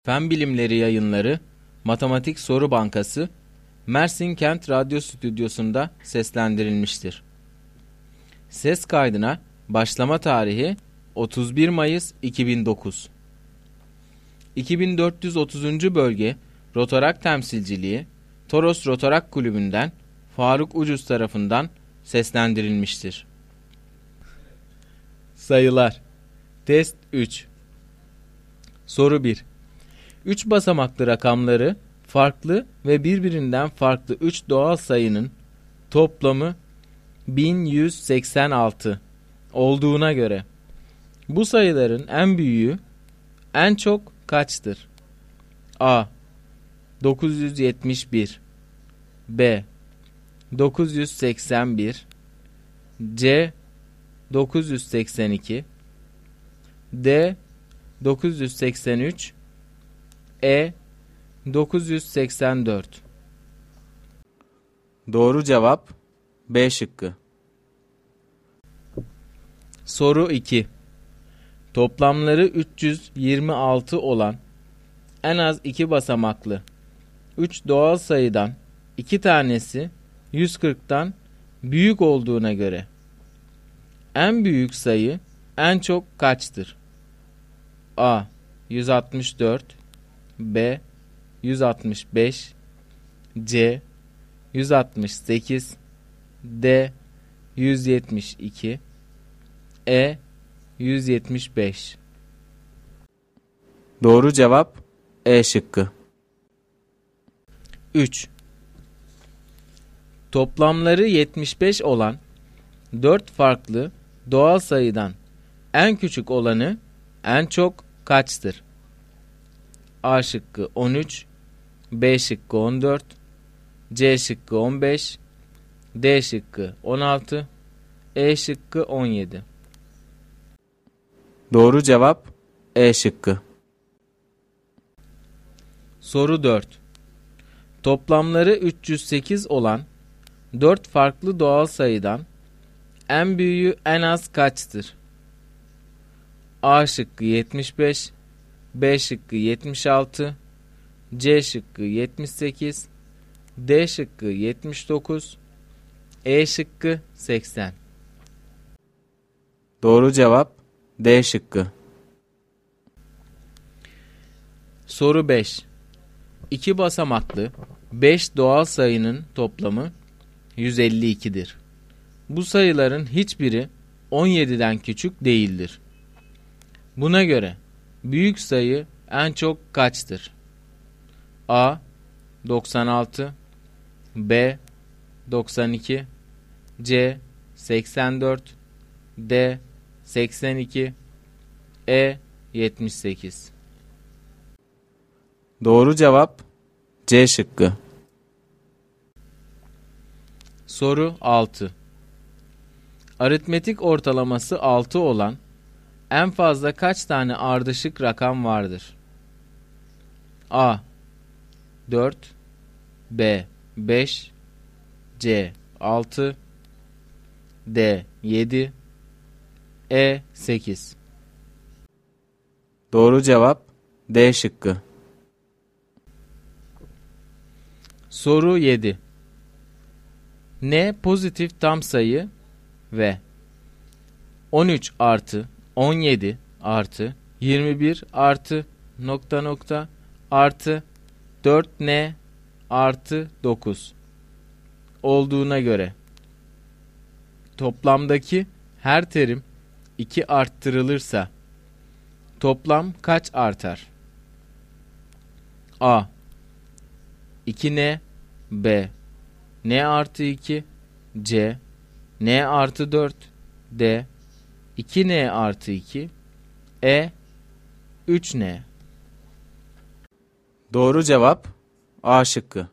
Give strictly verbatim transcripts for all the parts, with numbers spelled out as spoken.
Fen Bilimleri Yayınları Matematik Soru Bankası Mersin Kent Radyo Stüdyosu'nda seslendirilmiştir. Ses kaydına başlama tarihi otuz bir Mayıs iki bin dokuz. iki bin dört yüz otuzuncu Bölge Rotorak Temsilciliği Toros Rotorak Kulübü'nden Faruk Ucuz tarafından seslendirilmiştir. Sayılar Test üç. Soru bir. üç basamaklı rakamları farklı ve birbirinden farklı üç doğal sayının toplamı bin yüz seksen altı olduğuna göre bu sayıların en büyüğü en çok kaçtır? A. dokuz yüz yetmiş bir, B. dokuz yüz seksen bir, C. dokuz yüz seksen iki, D. dokuz yüz seksen üç, E. dokuz yüz seksen dört. Doğru cevap B şıkkı. Soru iki. Toplamları üç yüz yirmi altı olan en az iki basamaklı üç doğal sayıdan iki tanesi yüz kırktan büyük olduğuna göre en büyük sayı en çok kaçtır? A. yüz altmış dört, B. yüz altmış beş, C. yüz altmış sekiz, D. yüz yetmiş iki, E. yüz yetmiş beş. Doğru cevap E şıkkı. üç. Toplamları yetmiş beş olan dört farklı doğal sayıdan en küçük olanı en çok kaçtır? A şıkkı on üç, B şıkkı on dört, C şıkkı on beş, D şıkkı on altı, E şıkkı on yedi. Doğru cevap E şıkkı. Soru dört. Toplamları üç yüz sekiz olan dört farklı doğal sayıdan en büyüğü en az kaçtır? A şıkkı yetmiş beş, B şıkkı yetmiş altı, C şıkkı yetmiş sekiz, D şıkkı yetmiş dokuz, E şıkkı seksen. Doğru cevap D şıkkı. Soru beş. İki basamaklı beş doğal sayının toplamı yüz elli iki'dir. Bu sayıların hiçbiri on yedi'den küçük değildir. Buna göre büyük sayı en çok kaçtır? A. doksan altı, B. doksan iki, C. seksen dört, D. seksen iki, E. yetmiş sekiz. Doğru cevap C şıkkı. Soru altı. Aritmetik ortalaması altı olan en fazla kaç tane ardışık rakam vardır? A. dört, B. beş, C. altı, D. yedi, E. sekiz. Doğru cevap D şıkkı. Soru yedi. N pozitif tam sayı ve on üç artı on yedi artı yirmi bir artı nokta nokta artı dört N artı dokuz olduğuna göre toplamdaki her terim iki arttırılırsa toplam kaç artar? A. iki N, B. N artı iki, C. N artı dört, D. iki N artı iki, E. üç N. Doğru cevap A şıkkı.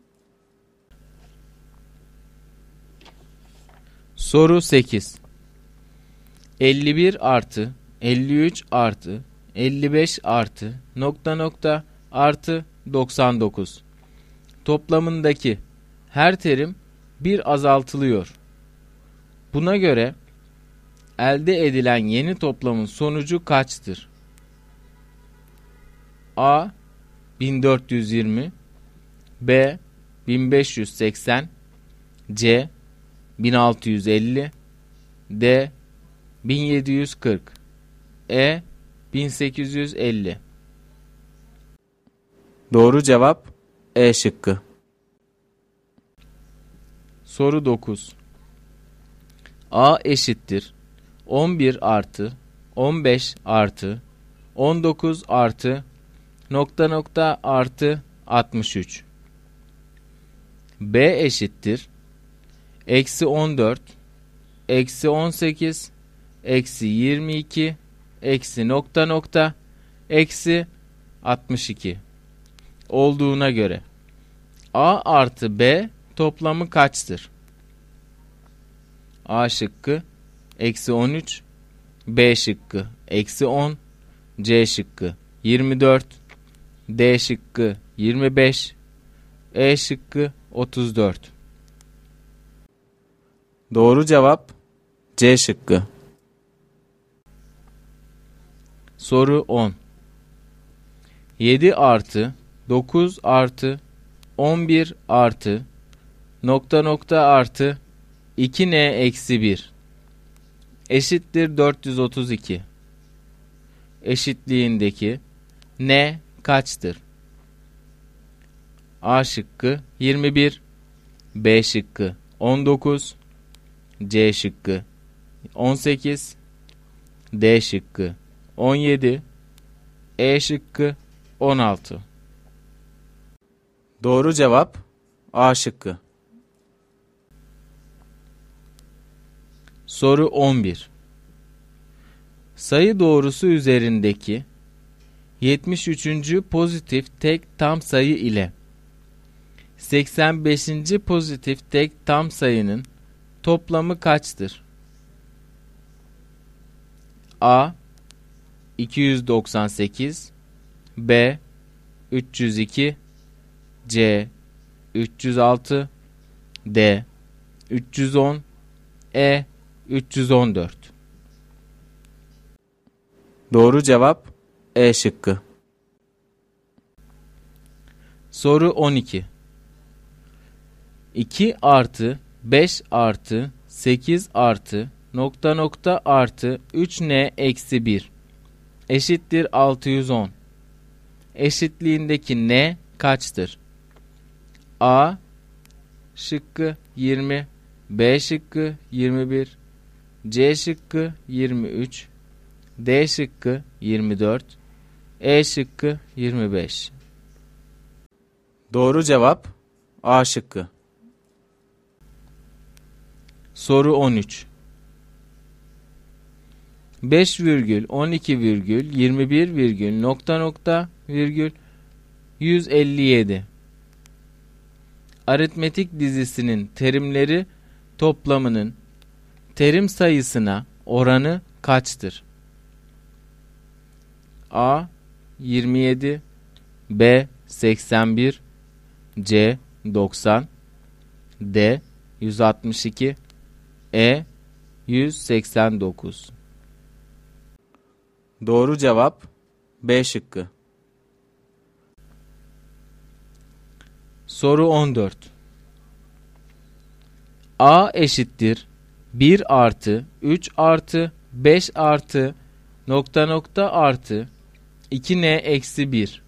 Soru sekiz. elli bir artı elli üç artı elli beş artı nokta nokta artı doksan dokuz toplamındaki her terim bir azaltılıyor. Buna göre elde edilen yeni toplamın sonucu kaçtır? A. bin dört yüz yirmi, B bin beş yüz seksen, C bin altı yüz elli, D bin yedi yüz kırk, E bin sekiz yüz elli. Doğru cevap E şıkkı. Soru dokuz. A eşittir on bir artı on beş artı on dokuz artı nokta nokta artı altmış üç. B eşittir eksi on dört, eksi on sekiz, eksi yirmi iki, eksi nokta nokta, eksi altmış iki olduğuna göre A artı B toplamı kaçtır? A şıkkı eksi on üç, B şıkkı eksi on, C şıkkı yirmi dört, D şıkkı yirmi beş, E şıkkı otuz dört. Doğru cevap C şıkkı. Soru on. yedi artı dokuz artı on bir artı nokta nokta artı iki n eksi bir eşittir dört yüz otuz iki. Eşitliğindeki n kaçtır? A şıkkı yirmi bir, B şıkkı on dokuz, C şıkkı on sekiz, D şıkkı on yedi, E şıkkı on altı. Doğru cevap A şıkkı. Soru on bir. Sayı doğrusu üzerindeki yetmiş üçüncü pozitif tek tam sayı ile seksen beşinci pozitif tek tam sayının toplamı kaçtır? A iki yüz doksan sekiz, B üç yüz iki, C üç yüz altı, D üç yüz on, E üç yüz on dört. Doğru cevap E şıkkı. Soru on iki. iki artı beş artı sekiz artı nokta nokta artı üç n eksi bir eşittir altı yüz on. Eşitliğindeki n kaçtır? A şıkkı yirmi, B şıkkı yirmi bir, C şıkkı yirmi üç, D şıkkı yirmi dört, E şıkkı yirmi beş. Doğru cevap A şıkkı. Soru on üç. beş virgül on iki virgül yirmi bir virgül nokta nokta virgül yüz elli yedi aritmetik dizisinin terimleri toplamının terim sayısına oranı kaçtır? A yirmi yedi, B seksen bir, C doksan, D yüz altmış iki, E yüz seksen dokuz. Doğru cevap B şıkkı. Soru on dört. A eşittir bir artı üç artı beş artı nokta nokta artı iki n eksi bir.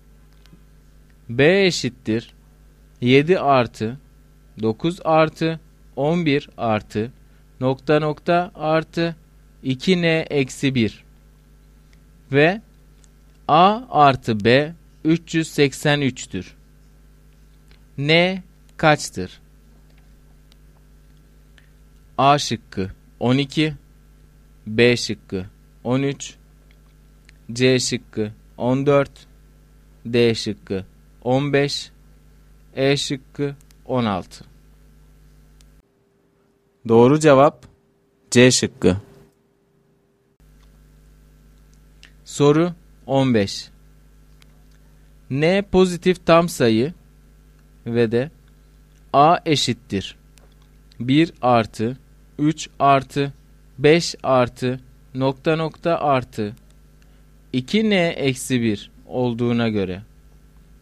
B eşittir yedi artı dokuz artı on bir artı nokta nokta artı iki n eksi bir. Ve A artı B üç yüz seksen üç'tür. N kaçtır? A şıkkı on iki, B şıkkı on üç, C şıkkı on dört, D şıkkı on beş, E şıkkı on altı. Doğru cevap C şıkkı. Soru on beş. N pozitif tam sayı ve de A eşittir bir artı üç artı beş artı nokta nokta artı iki n eksi bir olduğuna göre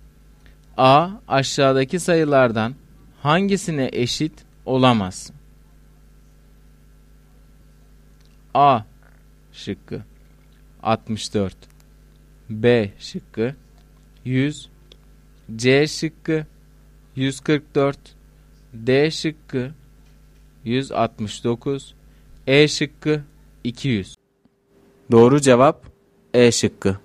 A. Aşağıdaki sayılardan hangisine eşit olamaz? A şıkkı altmış dört, B şıkkı yüz, C şıkkı yüz kırk dört, D şıkkı yüz altmış dokuz, E şıkkı iki yüz. Doğru cevap E şıkkı.